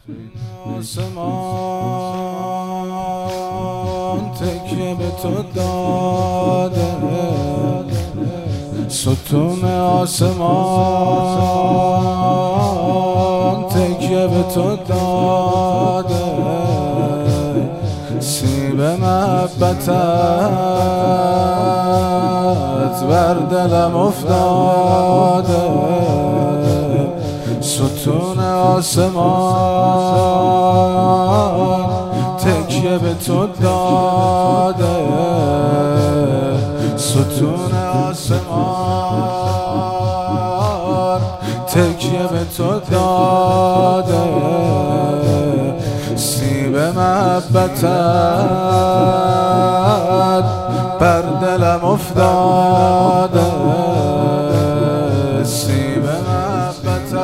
آسمان تکیه به تو داده، ستون آسمان تکیه به تو داده، سیب محبتت بر دلم افتاده، ستون آسمان تکیه به تو داده، ستون آسمان تکیه به تو داده، سیب محبتت بر دلم افتاده، سیب محبتت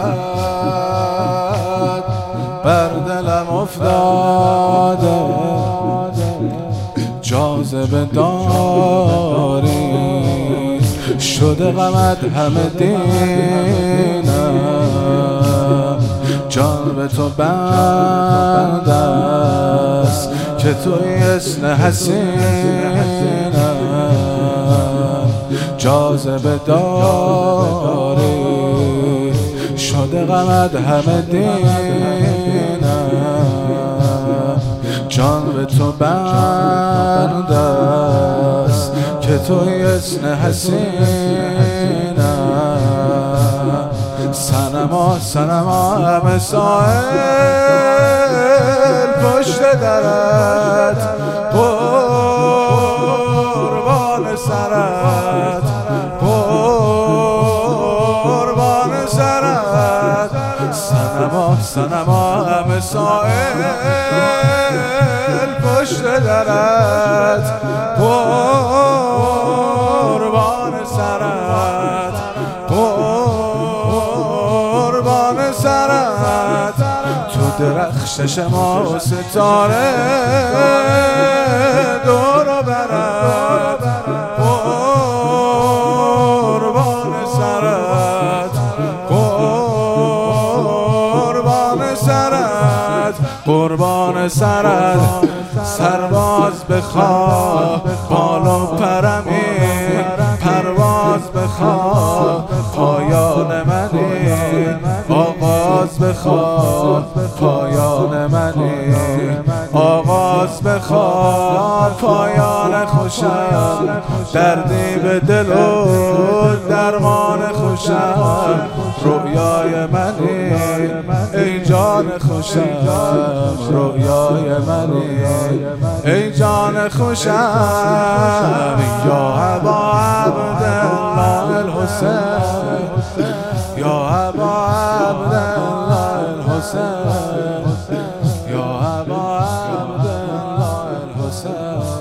بر دلم افتاده، جاذبه داری شده غمت همه دینم، جان به تو بند است که توی اسم حسینم، جاذبه داری شده غمت همه دینم، جان به تو بند است که توی اسم حسینم، صنما همه سائل پشت درت، قربان سرت، قربان سرت، صنما همه سائل پشت درت، قربان سرت، قربان سرت، تو درخشش ما و ستاره دور و برت، قربان سرت، قربان سرت، قربان سرت، سرباز بخواه بال و پرمی، پرواز بخواه پایان منی، آغاز بخواه پایان منی، آغاز بخواه پایان خوشم، دردی به دل و درمان خوشم، رویای منی ای جان خوشم، رویای منی ای جان خوشم، یا ابا عبدالله الحسین، یا ابا عبدالله الحسین، یا ابا عبدالله الحسین.